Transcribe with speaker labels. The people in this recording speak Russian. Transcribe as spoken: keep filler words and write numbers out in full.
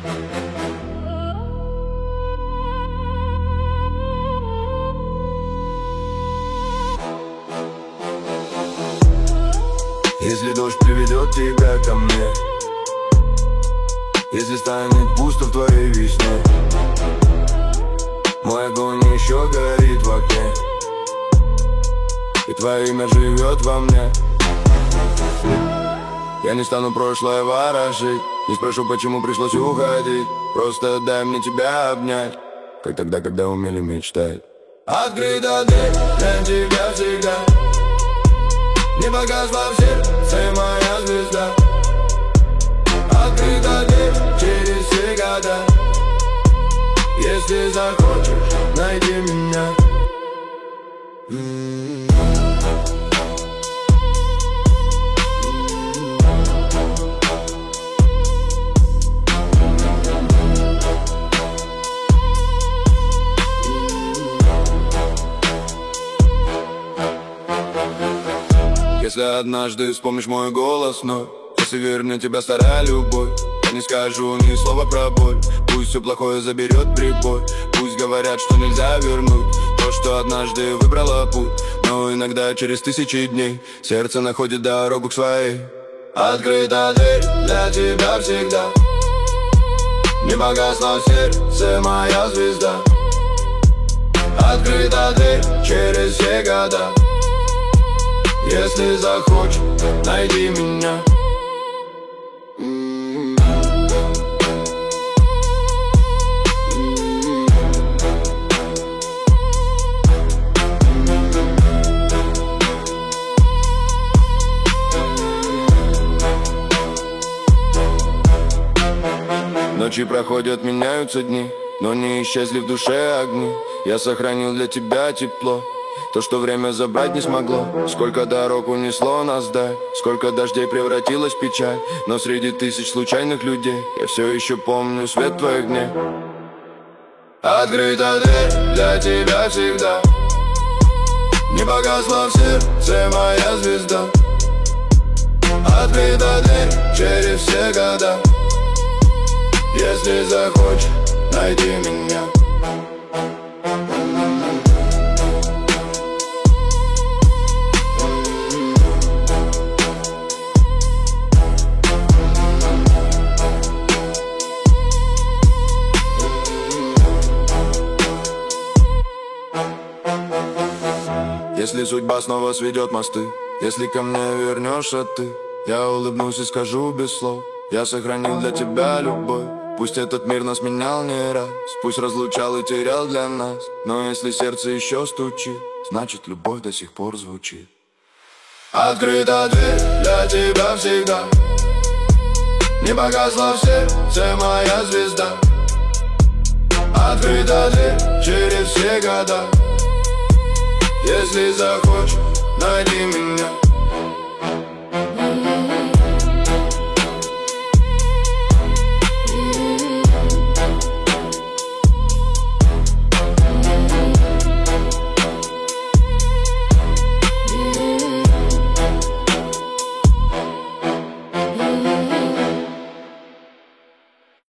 Speaker 1: Если дождь приведет тебя ко мне, если станет пусто в твоей весне, мой огонь еще горит в окне, и твое имя живет во мне. Я не стану прошлое ворошить, не спрошу, почему пришлось уходить. Просто дай мне тебя обнять, как тогда, когда умели мечтать. Открыта дверь для тебя всегда, не погасла в сердце моя звезда. Открыта дверь через все года, если захочешь, найди меня. Если однажды вспомнишь мой голос, но если вернет тебя старая любовь, я не скажу ни слова про боль. Пусть все плохое заберет прибой, пусть говорят, что нельзя вернуть то, что однажды выбрала путь. Но иногда через тысячи дней сердце находит дорогу к своей. Открыта дверь для тебя всегда, не погасла в сердце моя звезда. Открыта дверь через все года, если захочешь, найди меня. Ночи проходят, меняются дни, но не исчезли в душе огни. Я сохранил для тебя тепло, то, что время забрать не смогло. Сколько дорог унесло нас вдаль, сколько дождей превратилось в печаль. Но среди тысяч случайных людей я все еще помню свет твоих дней. Открыта дверь для тебя всегда, не погасла в сердце моя звезда. Открыта дверь через все года, если захочешь, найди меня. Если судьба снова сведет мосты, если ко мне вернешься ты, я улыбнусь и скажу без слов: я сохранил для тебя любовь. Пусть этот мир нас менял не раз, пусть разлучал и терял для нас, но если сердце еще стучит, значит любовь до сих пор звучит. Открыта дверь для тебя всегда, не погасла в сердце моя звезда. Открыта дверь через все года, если захочешь, найди меня.